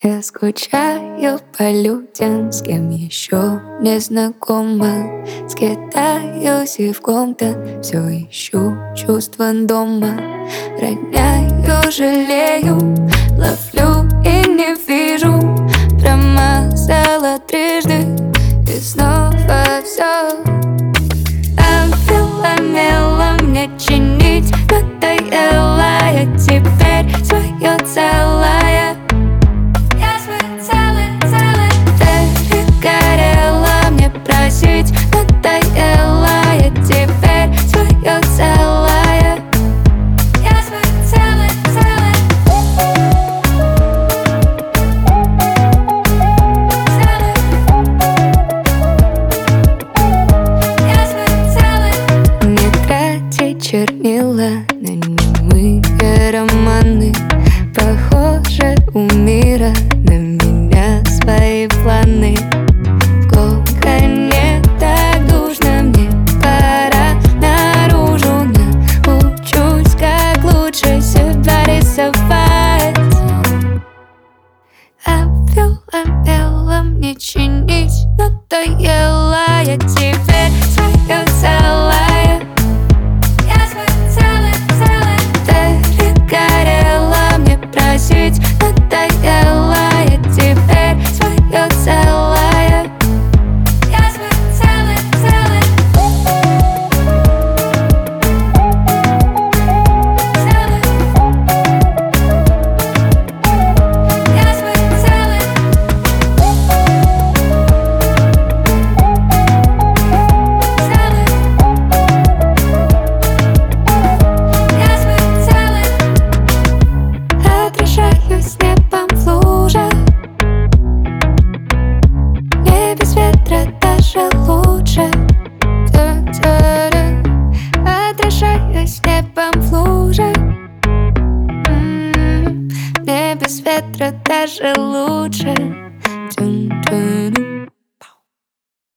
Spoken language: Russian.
Я скучаю по людям, с кем еще не знакома. Скитаюсь и в ком-то все ищу чувство дома. Роняю, жалею, ловлю и не вижу. Промазала трижды и снова все. Омела мне чинить, надоела я теперь свое целое. Я свое целое. Перегорела мне просить, надоела я теперь свое целое. Я свое целое. Я свое целое. Не трати чернила на немые романы. Похоже, у мира на меня свои планы. В коконе так душно, мне пора наружу. Научусь, как лучше себя рисовать. Омела мне чинить, надоела я теперь свое целое. Я свое целое. Перегорела мне просить, надоела я теперь свое целое. Я свое целое. Я свое целое. Я свое целое. Отражаюсь небом в лужах. Мне без ветра даже лучше. Отражаюсь небом в лужах. Мне без ветра даже лучше.